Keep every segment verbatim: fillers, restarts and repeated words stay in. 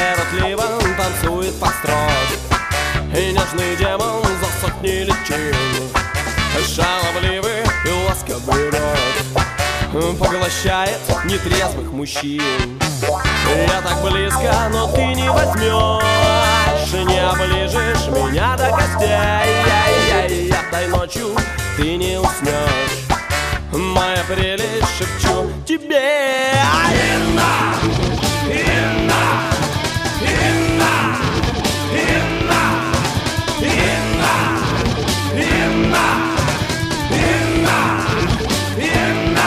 сиротливо танцует под строк, и нежный демон за сотни личин шаловливый и ласковый рот поглощает нетрезвых мужчин. Я так близко, но ты не возьмешь, не оближешь меня до костей. Я той ночью ты не уснешь, моя прелесть, шепчу тебе. Инна, Инна, Инна, Инна, Инна, Инна, Инна, Инна.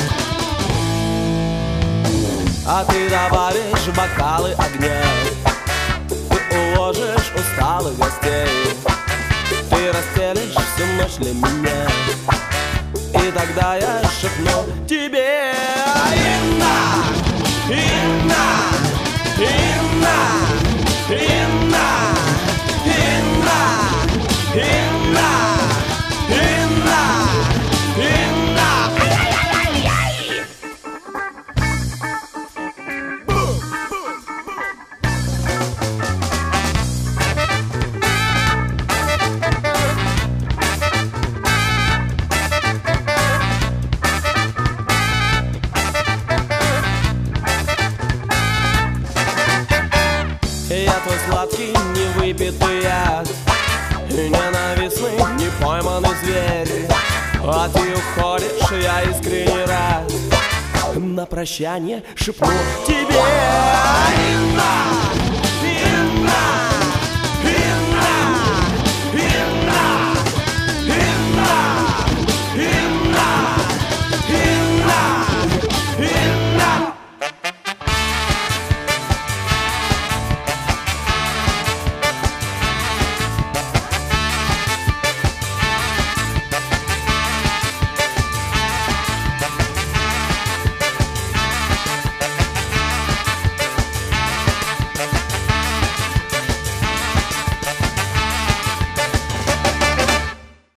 А ты добавишь бокалы огня, ты уложишь усталых гостей, ты расстелишь всю ночь для меня, и тогда я шепну тебе. Инна, Инна, Инна, Инна, Инна, Инна, Инна, Инна. Я твой сладкий, невыпитый яд, ненавистный, непойманный зверь. А ты уходишь, я искренне рад, на прощание шепну тебе. Инна!